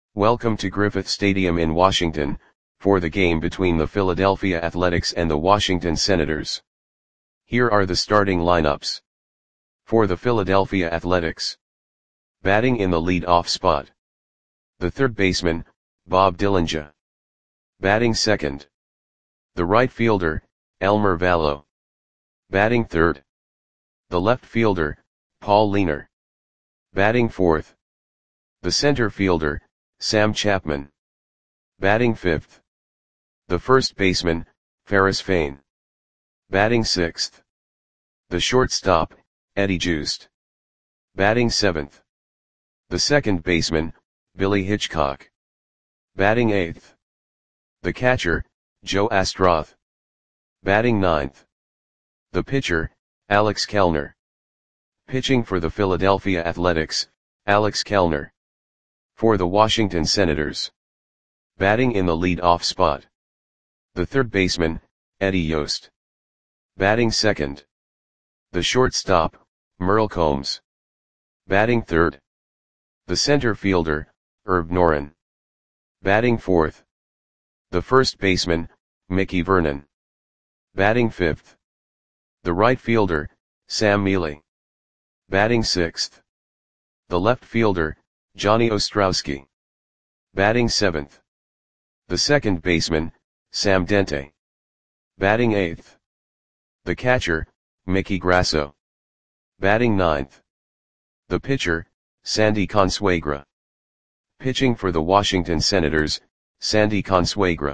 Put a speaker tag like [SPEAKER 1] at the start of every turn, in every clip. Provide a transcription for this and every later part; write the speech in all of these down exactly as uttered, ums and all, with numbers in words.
[SPEAKER 1] Welcome to Griffith Stadium in Washington, for the game between the Philadelphia Athletics and the Washington Senators. Here are the starting lineups. For the Philadelphia Athletics. Batting in the lead-off spot. The third baseman, Bob Dillinger. Batting second. The right fielder, Elmer Valo. Batting third. The left fielder, Paul Leiner. Batting fourth. The center fielder, Sam Chapman. Batting fifth. The first baseman, Ferris Fain. Batting sixth. The shortstop, Eddie Joost. Batting seventh. The second baseman, Billy Hitchcock. Batting eighth. The catcher, Joe Astroth. Batting ninth. The pitcher, Alex Kellner. Pitching for the Philadelphia Athletics, Alex Kellner. For the Washington Senators. Batting in the lead-off spot. The third baseman, Eddie Yost. Batting second. The shortstop, Merle Combs. Batting third. The center fielder, Herb Noren. Batting fourth. The first baseman, Mickey Vernon. Batting fifth. The right fielder, Sam Mealy. Batting sixth. The left fielder, Johnny Ostrowski. Batting seventh. The second baseman, Sam Dente. Batting eighth. The catcher, Mickey Grasso. Batting ninth. The pitcher, Sandy Consuegra. Pitching for the Washington Senators, Sandy Consuegra.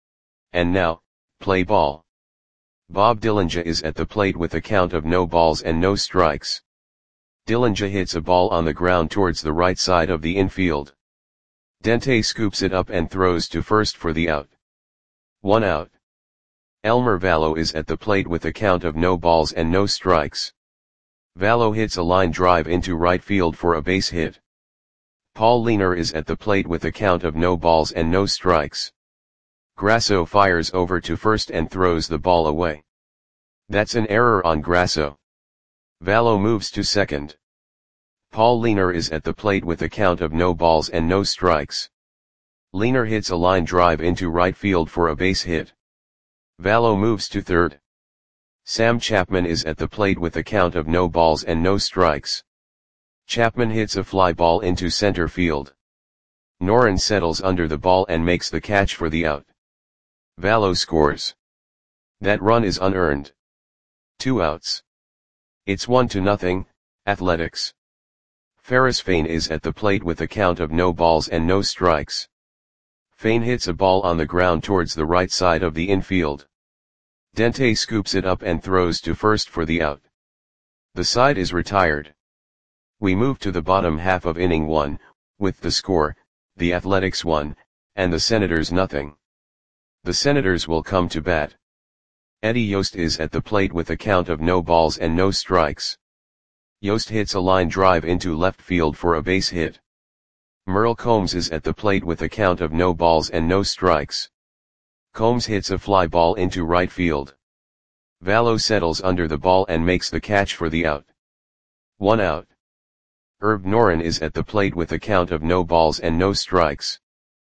[SPEAKER 1] And now, play ball. Bob Dillinger is at the plate with a count of no balls and no strikes. Dillinger hits a ball on the ground towards the right side of the infield. Dente scoops it up and throws to first for the out. One out. Elmer Valo is at the plate with a count of no balls and no strikes. Valo hits a line drive into right field for a base hit. Paul Leiner is at the plate with a count of no balls and no strikes. Grasso fires over to first and throws the ball away. That's an error on Grasso. Valo moves to second. Paul Leiner is at the plate with a count of no balls and no strikes. Leiner hits a line drive into right field for a base hit. Valo moves to third. Sam Chapman is at the plate with a count of no balls and no strikes. Chapman hits a fly ball into center field. Noren settles under the ball and makes the catch for the out. Valo scores. That run is unearned. Two outs. It's one to nothing, Athletics. Ferris Fain is at the plate with a count of no balls and no strikes. Fain hits a ball on the ground towards the right side of the infield. Dente scoops it up and throws to first for the out. The side is retired. We move to the bottom half of inning one, with the score, the Athletics one, and the Senators nothing. The Senators will come to bat. Eddie Yost is at the plate with a count of no balls and no strikes. Yost hits a line drive into left field for a base hit. Merle Combs is at the plate with a count of no balls and no strikes. Combs hits a fly ball into right field. Valo settles under the ball and makes the catch for the out. One out. Herb Noren is at the plate with a count of no balls and no strikes.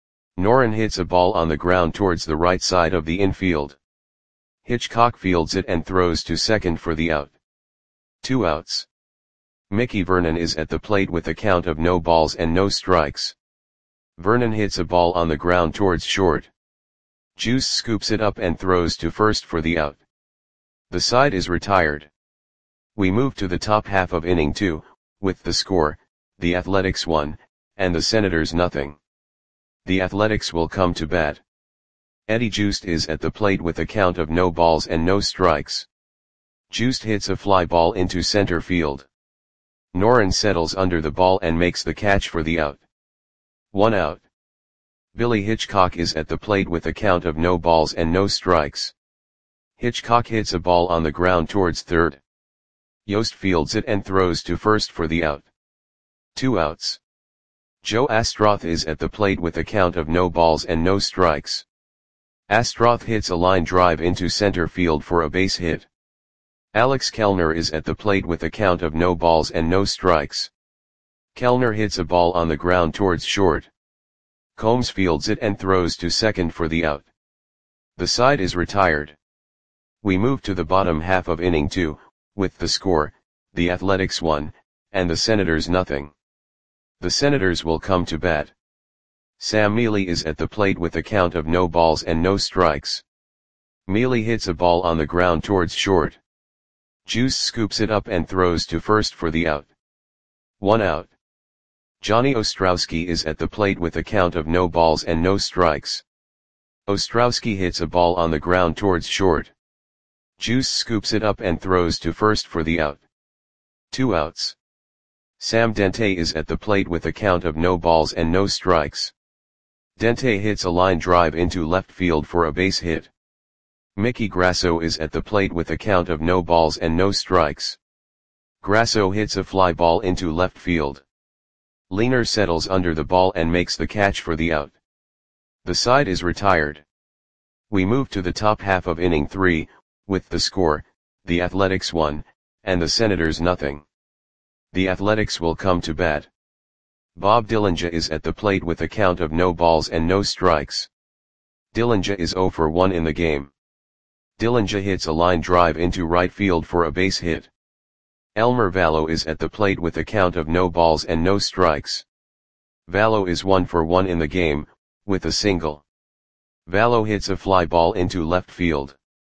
[SPEAKER 1] Noren hits a ball on the ground towards the right side of the infield. Hitchcock fields it and throws to second for the out. Two outs. Mickey Vernon is at the plate with a count of no balls and no strikes. Vernon hits a ball on the ground towards short. Juice scoops it up and throws to first for the out. The side is retired. We move to the top half of inning two, with the score, the Athletics one, and the Senators nothing. The Athletics will come to bat. Eddie Joost is at the plate with a count of no balls and no strikes. Joost hits a fly ball into center field. Noren settles under the ball and makes the catch for the out. One out. Billy Hitchcock is at the plate with a count of no balls and no strikes. Hitchcock hits a ball on the ground towards third. Yost fields it and throws to first for the out. Two outs. Joe Astroth is at the plate with a count of no balls and no strikes. Astroth hits a line drive into center field for a base hit. Alex Kellner is at the plate with a count of no balls and no strikes. Kellner hits a ball on the ground towards short. Combs fields it and throws to second for the out. The side is retired. We move to the bottom half of inning two, with the score, the Athletics one, and the Senators nothing. The Senators will come to bat. Sam Mealy is at the plate with a count of no balls and no strikes. Mealy hits a ball on the ground towards short. Juice scoops it up and throws to first for the out. One out. Johnny Ostrowski is at the plate with a count of no balls and no strikes. Ostrowski hits a ball on the ground towards short. Juice scoops it up and throws to first for the out. Two outs. Sam Dente is at the plate with a count of no balls and no strikes. Dente hits a line drive into left field for a base hit. Mickey Grasso is at the plate with a count of no balls and no strikes. Grasso hits a fly ball into left field. Leaner settles under the ball and makes the catch for the out. The side is retired. We move to the top half of inning three, with the score, the Athletics one, and the Senators nothing. The Athletics will come to bat. Bob Dillinger is at the plate with a count of no balls and no strikes. Dillinger is zero for one in the game. Dillinger hits a line drive into right field for a base hit. Elmer Vallo is at the plate with a count of no balls and no strikes. Vallo is one for one in the game, with a single. Vallo hits a fly ball into left field.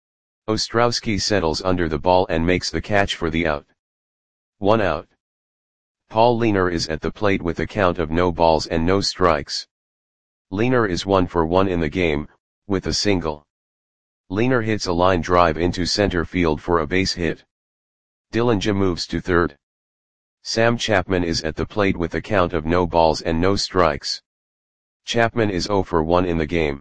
[SPEAKER 1] Ostrowski settles under the ball and makes the catch for the out. One out. Paul Leaner is at the plate with a count of no balls and no strikes. Leaner is one for one in the game, with a single. Leaner hits a line drive into center field for a base hit. Dillinger moves to third. Sam Chapman is at the plate with a count of no balls and no strikes. Chapman is zero for one in the game.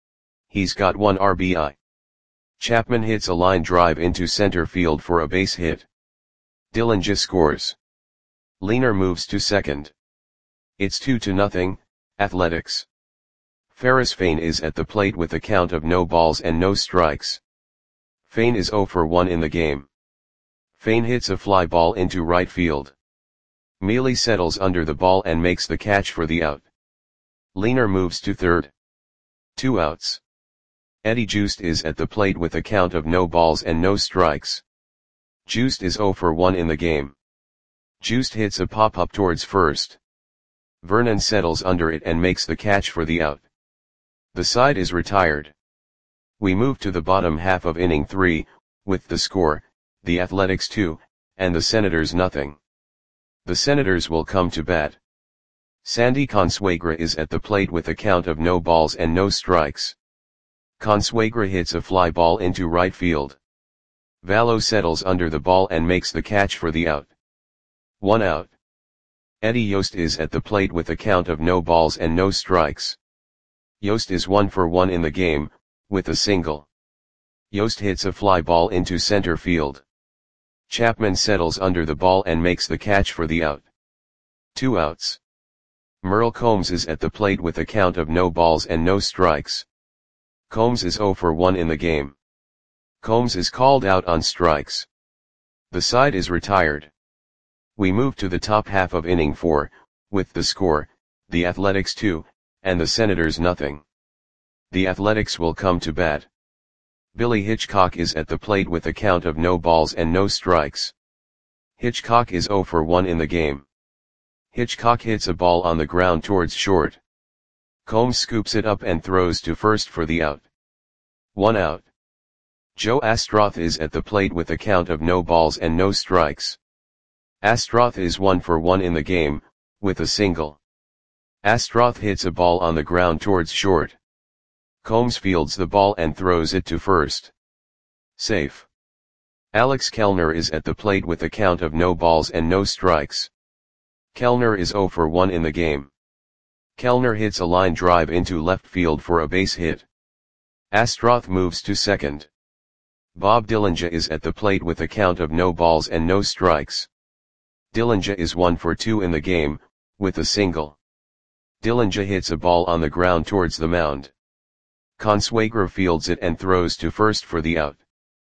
[SPEAKER 1] He's got one R B I. Chapman hits a line drive into center field for a base hit. Dillinger scores. Leaner moves to second. It's two to nothing, Athletics. Ferris Fain is at the plate with a count of no balls and no strikes. Fain is zero for one in the game. Fain hits a fly ball into right field. Mealy settles under the ball and makes the catch for the out. Leaner moves to third. Two outs. Eddie Juiced is at the plate with a count of no balls and no strikes. Juiced is zero for one in the game. Juiced hits a pop-up towards first. Vernon settles under it and makes the catch for the out. The side is retired. We move to the bottom half of inning three, with the score, the Athletics two, and the Senators nothing. The Senators will come to bat. Sandy Consuegra is at the plate with a count of no balls and no strikes. Consuegra hits a fly ball into right field. Vallo settles under the ball and makes the catch for the out. One out. Eddie Yost is at the plate with a count of no balls and no strikes. Yost is one for one in the game, with a single. Yost hits a fly ball into center field. Chapman settles under the ball and makes the catch for the out. Two outs. Merle Combs is at the plate with a count of no balls and no strikes. Combs is zero for one in the game. Combs is called out on strikes. The side is retired. We move to the top half of inning four, with the score, the Athletics two, and the Senators nothing. The Athletics will come to bat. Billy Hitchcock is at the plate with a count of no balls and no strikes. Hitchcock is zero for one in the game. Hitchcock hits a ball on the ground towards short. Combs scoops it up and throws to first for the out. One out. Joe Astroth is at the plate with a count of no balls and no strikes. Astroth is one for one in the game, with a single. Astroth hits a ball on the ground towards short. Combs fields the ball and throws it to first. Safe. Alex Kellner is at the plate with a count of no balls and no strikes. Kellner is zero for one in the game. Kellner hits a line drive into left field for a base hit. Astroth moves to second. Bob Dillinger is at the plate with a count of no balls and no strikes. Dillinger is one for two in the game, with a single. Dillinger hits a ball on the ground towards the mound. Consuegra fields it and throws to first for the out.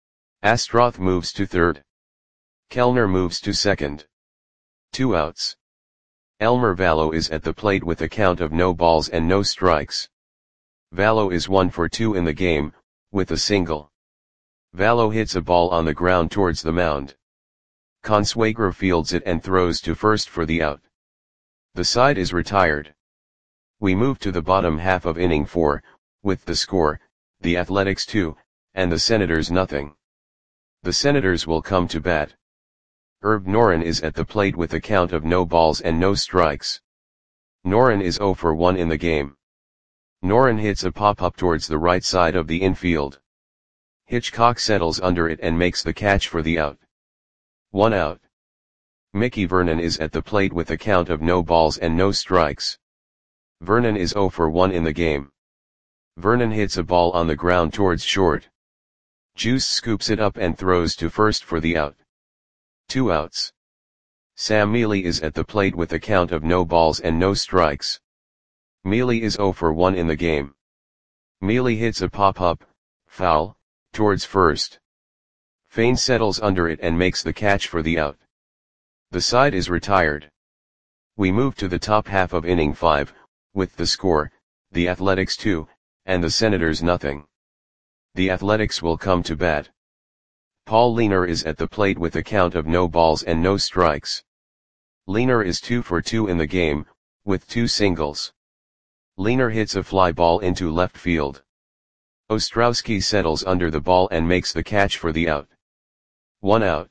[SPEAKER 1] Astroth moves to third. Kellner moves to second. Two outs. Elmer Vallow is at the plate with a count of no balls and no strikes. Vallow is one for two in the game, with a single. Vallow hits a ball on the ground towards the mound. Consuegra fields it and throws to first for the out. The side is retired. We move to the bottom half of inning four, with the score, the Athletics two, and the Senators nothing. The Senators will come to bat. Herb Noren is at the plate with a count of no balls and no strikes. Noren is zero for one in the game. Noren hits a pop-up towards the right side of the infield. Hitchcock settles under it and makes the catch for the out. One out. Mickey Vernon is at the plate with a count of no balls and no strikes. Vernon is zero for one in the game. Vernon hits a ball on the ground towards short. Juice scoops it up and throws to first for the out. Two outs. Sam Mealy is at the plate with a count of no balls and no strikes. Mealy is zero for one in the game. Mealy hits a pop-up, foul, towards first. Fain settles under it and makes the catch for the out. The side is retired. We move to the top half of inning five, with the score, the Athletics two, and the Senators nothing. The Athletics will come to bat. Paul Lehner is at the plate with a count of no balls and no strikes. Lehner is two for two in the game, with two singles. Lehner hits a fly ball into left field. Ostrowski settles under the ball and makes the catch for the out. One out.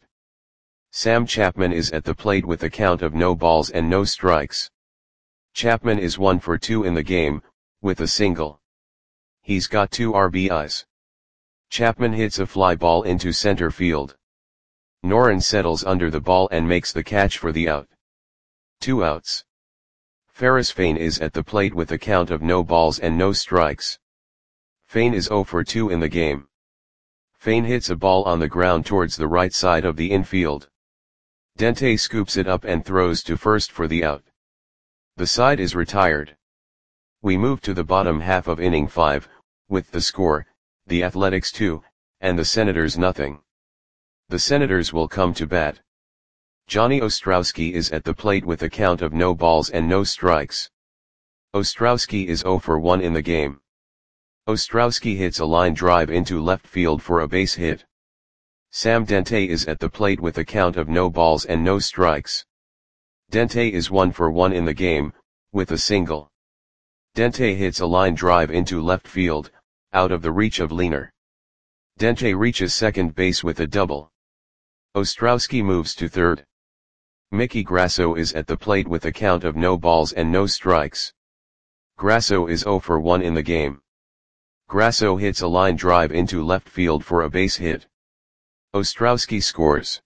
[SPEAKER 1] Sam Chapman is at the plate with a count of no balls and no strikes. Chapman is one for two in the game, with a single. He's got two R B Is. Chapman hits a fly ball into center field. Noren settles under the ball and makes the catch for the out. Two outs. Ferris Fain is at the plate with a count of no balls and no strikes. Fain is zero for two in the game. Fain hits a ball on the ground towards the right side of the infield. Dente scoops it up and throws to first for the out. The side is retired. We move to the bottom half of inning five, with the score, the Athletics two, and the Senators nothing. The Senators will come to bat. Johnny Ostrowski is at the plate with a count of no balls and no strikes. Ostrowski is zero for one in the game. Ostrowski hits a line drive into left field for a base hit. Sam Dente is at the plate with a count of no balls and no strikes. Dente is one for one in the game, with a single. Dente hits a line drive into left field, out of the reach of Lehner. Dente reaches second base with a double. Ostrowski moves to third. Mickey Grasso is at the plate with a count of no balls and no strikes. Grasso is zero for one in the game. Grasso hits a line drive into left field for a base hit. Ostrowski scores.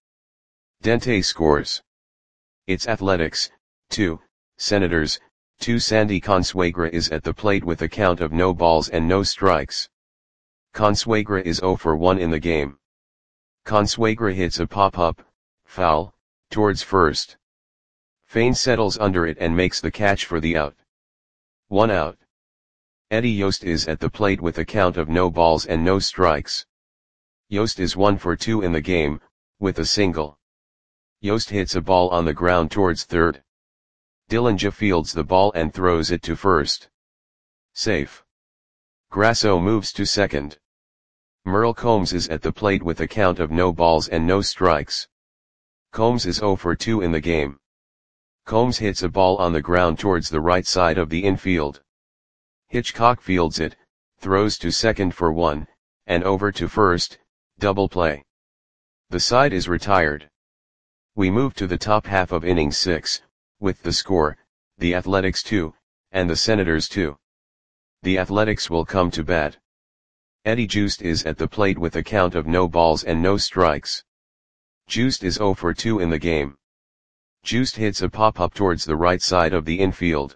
[SPEAKER 1] Dente scores. It's Athletics, two, Senators, two. Sandy Consuegra is at the plate with a count of no balls and no strikes. Consuegra is zero for one in the game. Consuegra hits a pop-up, foul, towards first. Fain settles under it and makes the catch for the out. One out. Eddie Yost is at the plate with a count of no balls and no strikes. Yost is one for two in the game, with a single. Yost hits a ball on the ground towards third. Dillinja fields the ball and throws it to first. Safe. Grasso moves to second. Merle Combs is at the plate with a count of no balls and no strikes. Combs is zero for two in the game. Combs hits a ball on the ground towards the right side of the infield. Hitchcock fields it, throws to second for one, and over to first, double play. The side is retired. We move to the top half of inning six, with the score, the Athletics two, and the Senators two. The Athletics will come to bat. Eddie Joost is at the plate with a count of no balls and no strikes. Joost is zero for two in the game. Joost hits a pop-up towards the right side of the infield.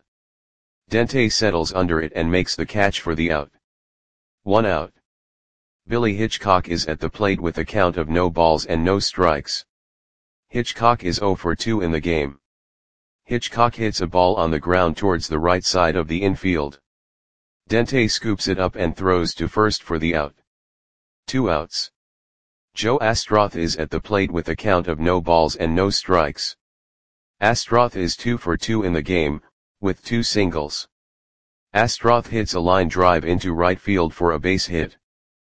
[SPEAKER 1] Dente settles under it and makes the catch for the out. One out. Billy Hitchcock is at the plate with a count of no balls and no strikes. Hitchcock is zero for two in the game. Hitchcock hits a ball on the ground towards the right side of the infield. Dente scoops it up and throws to first for the out. Two outs. Joe Astroth is at the plate with a count of no balls and no strikes. Astroth is two for two in the game, with two singles. Astroth hits a line drive into right field for a base hit.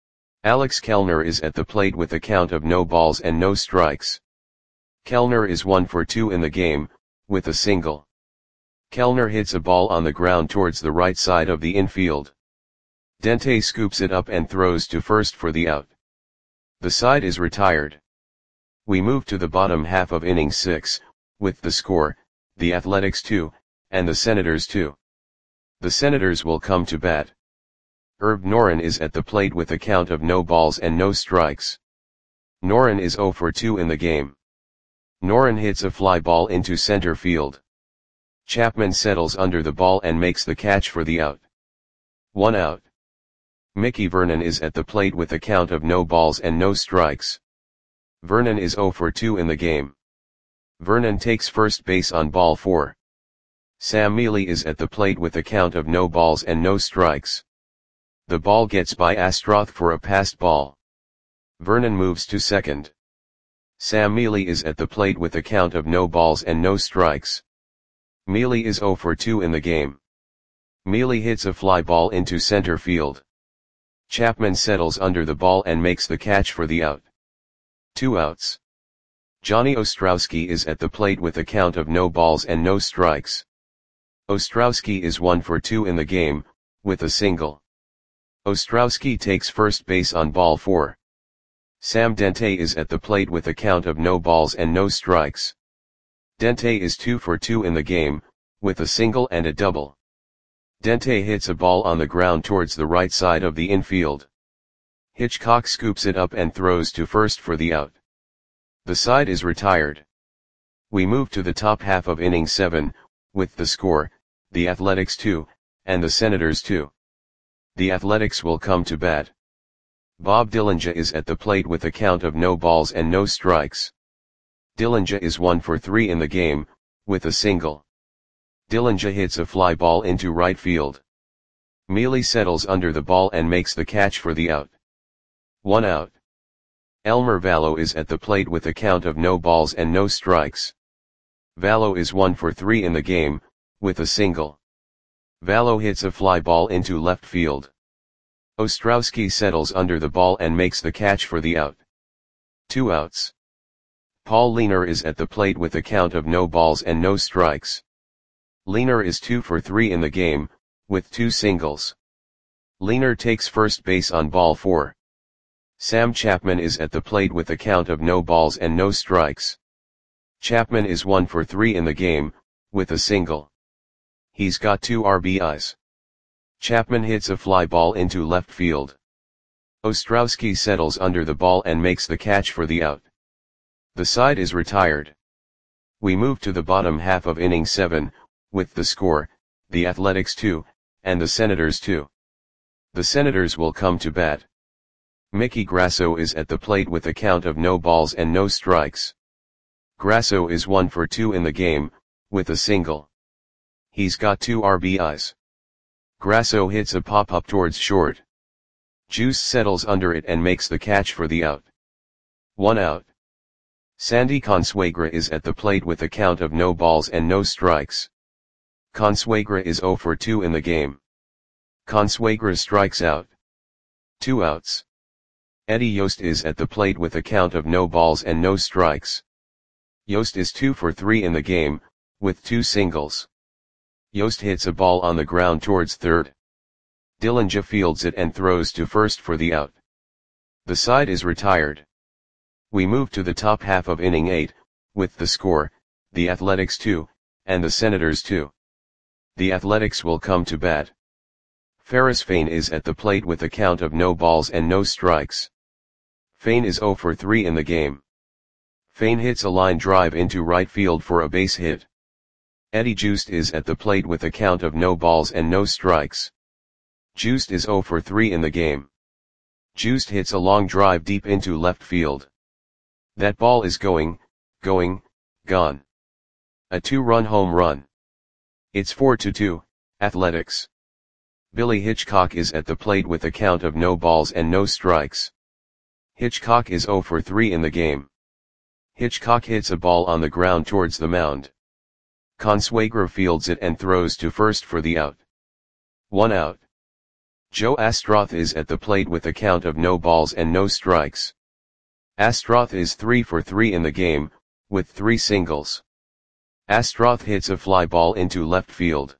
[SPEAKER 1] Alex Kellner is at the plate with a count of no balls and no strikes. Kellner is one for two in the game, with a single. Kellner hits a ball on the ground towards the right side of the infield. Dente scoops it up and throws to first for the out. The side is retired. We move to the bottom half of inning six, with the score, the Athletics two, and the Senators two. The Senators will come to bat. Herb Noren is at the plate with a count of no balls and no strikes. Noren is zero for two in the game. Noren hits a fly ball into center field. Chapman settles under the ball and makes the catch for the out. One out. Mickey Vernon is at the plate with a count of no balls and no strikes. Vernon is zero for two in the game. Vernon takes first base on ball four. Sam Mealy is at the plate with a count of no balls and no strikes. The ball gets by Astroth for a passed ball. Vernon moves to second. Sam Mealy is at the plate with a count of no balls and no strikes. Mealy is zero for two in the game. Mealy hits a fly ball into center field. Chapman settles under the ball and makes the catch for the out. Two outs. Johnny Ostrowski is at the plate with a count of no balls and no strikes. Ostrowski is one for two in the game, with a single. Ostrowski takes first base on ball four. Sam Dente is at the plate with a count of no balls and no strikes. Dente is two for two in the game, with a single and a double. Dente hits a ball on the ground towards the right side of the infield. Hitchcock scoops it up and throws to first for the out. The side is retired. We move to the top half of inning seven, with the score, the Athletics two, and the Senators two. The Athletics will come to bat. Bob Dillinger is at the plate with a count of no balls and no strikes. Dillinger is one for three in the game, with a single. Dillinger hits a fly ball into right field. Mealy settles under the ball and makes the catch for the out. One out. Elmer Vallow is at the plate with a count of no balls and no strikes. Vallow is one for three in the game, with a single. Vallow hits a fly ball into left field. Ostrowski settles under the ball and makes the catch for the out. Two outs. Paul Leaner is at the plate with a count of no balls and no strikes. Leaner is two for three in the game, with two singles. Leaner takes first base on ball four. Sam Chapman is at the plate with a count of no balls and no strikes. Chapman is one for three in the game, with a single. He's got two R B Is. Chapman hits a fly ball into left field. Ostrowski settles under the ball and makes the catch for the out. The side is retired. We move to the bottom half of inning seven, with the score, the Athletics two, and the Senators two. The Senators will come to bat. Mickey Grasso is at the plate with a count of no balls and no strikes. Grasso is one for two in the game, with a single. He's got two R B Is. Grasso hits a pop-up towards short. Juice settles under it and makes the catch for the out. One out. Sandy Consuegra is at the plate with a count of no balls and no strikes. Consuegra is zero for two in the game. Consuegra strikes out. Two outs. Eddie Yost is at the plate with a count of no balls and no strikes. Yost is two for three in the game, with two singles. Yost hits a ball on the ground towards third. Dillinger fields it and throws to first for the out. The side is retired. We move to the top half of inning eight, with the score, the Athletics two, and the Senators two. The Athletics will come to bat. Ferris Fain is at the plate with a count of no balls and no strikes. Fain is zero for three in the game. Fain hits a line drive into right field for a base hit. Eddie Juiced is at the plate with a count of no balls and no strikes. Juiced is zero for three in the game. Juiced hits a long drive deep into left field. That ball is going, going, gone. A two-run home run. It's four to two, Athletics. Billy Hitchcock is at the plate with a count of no balls and no strikes. Hitchcock is zero for three in the game. Hitchcock hits a ball on the ground towards the mound. Consuegra fields it and throws to first for the out. One out. Joe Astroth is at the plate with a count of no balls and no strikes. Astroth is three for three in the game, with three singles. Astroth hits a fly ball into left field.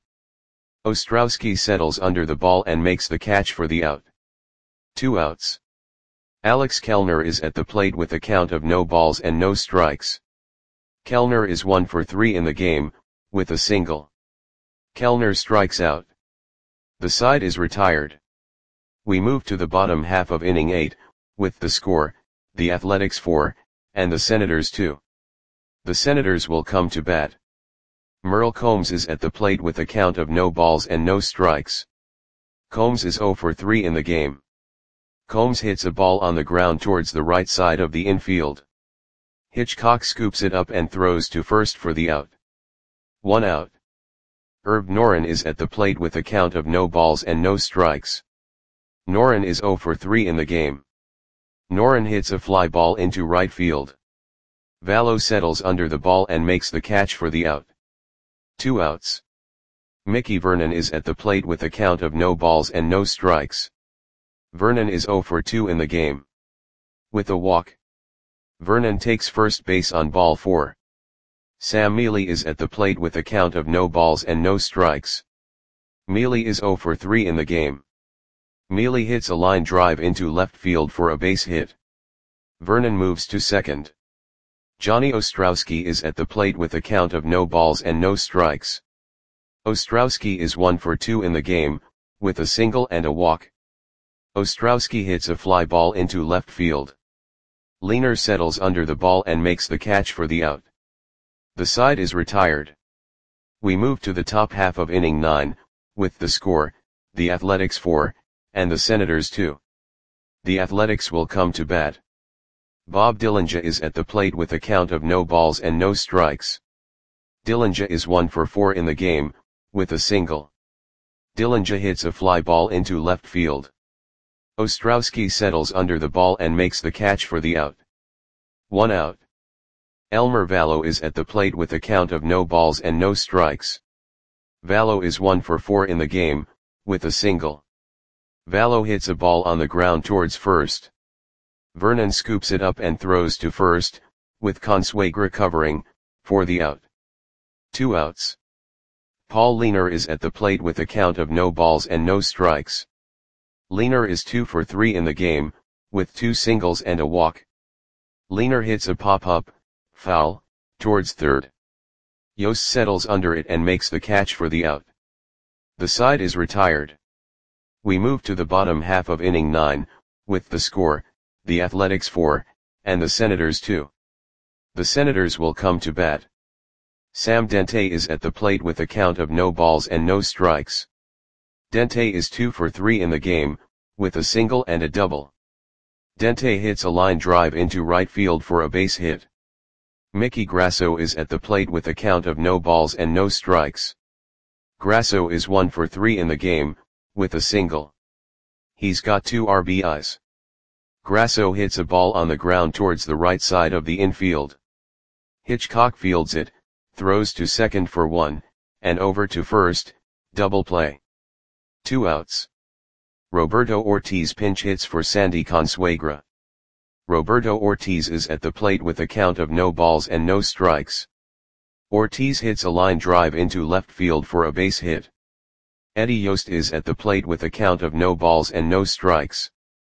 [SPEAKER 1] Ostrowski settles under the ball and makes the catch for the out. Two outs. Alex Kellner is at the plate with a count of no balls and no strikes. Kellner is one for three in the game, with a single. Kellner strikes out. The side is retired. We move to the bottom half of inning eight, with the score, the Athletics four, and the Senators two. The Senators will come to bat. Merle Combs is at the plate with a count of no balls and no strikes. Combs is zero for three in the game. Combs hits a ball on the ground towards the right side of the infield. Hitchcock scoops it up and throws to first for the out. One out. Herb Noren is at the plate with a count of no balls and no strikes. Noren is zero for three in the game. Noren hits a fly ball into right field. Vallo settles under the ball and makes the catch for the out. Two outs. Mickey Vernon is at the plate with a count of no balls and no strikes. Vernon is zero for two in the game. With a walk. Vernon takes first base on ball four. Sam Mealy is at the plate with a count of no balls and no strikes. Mealy is zero for three in the game. Mealy hits a line drive into left field for a base hit. Vernon moves to second. Johnny Ostrowski is at the plate with a count of no balls and no strikes. Ostrowski is one for two in the game, with a single and a walk. Ostrowski hits a fly ball into left field. Leaner settles under the ball and makes the catch for the out. The side is retired. We move to the top half of inning nine, with the score, the Athletics four, and the Senators two. The Athletics will come to bat. Bob Dillinger is at the plate with a count of no balls and no strikes. Dillinger is one for four in the game, with a single. Dillinger hits a fly ball into left field. Ostrowski settles under the ball and makes the catch for the out. One out. Elmer Vallo is at the plate with a count of no balls and no strikes. Vallo is one for four in the game, with a single. Vallo hits a ball on the ground towards first. Vernon scoops it up and throws to first, with Consuegra covering, for the out. Two outs. Paul Leaner is at the plate with a count of no balls and no strikes. Leaner is two for three in the game, with two singles and a walk. Leaner hits a pop-up, foul, towards third. Yost settles under it and makes the catch for the out. The side is retired. We move to the bottom half of inning nine, with the score, the Athletics four, and the Senators two. The Senators will come to bat. Sam Dente is at the plate with a count of no balls and no strikes. Dente is two for three in the game, with a single and a double. Dente hits a line drive into right field for a base hit. Mickey Grasso is at the plate with a count of no balls and no strikes. Grasso is one for three in the game, with a single. He's got two R B Is. Grasso hits a ball on the ground towards the right side of the infield. Hitchcock fields it, throws to second for one, and over to first, double play. Two outs. Roberto Ortiz pinch hits for Sandy Consuegra. Roberto Ortiz is at the plate with a count of no balls and no strikes. Ortiz hits a line drive into left field for a base hit. Eddie Yost is at the plate with a count of no balls and no strikes.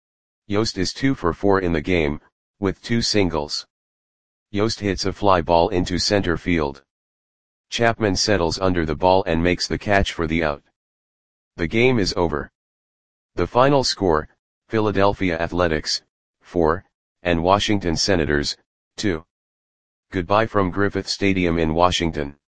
[SPEAKER 1] Yost is two for four in the game, with two singles. Yost hits a fly ball into center field. Chapman settles under the ball and makes the catch for the out. The game is over. The final score, Philadelphia Athletics, four, and Washington Senators, two. Goodbye from Griffith Stadium in Washington.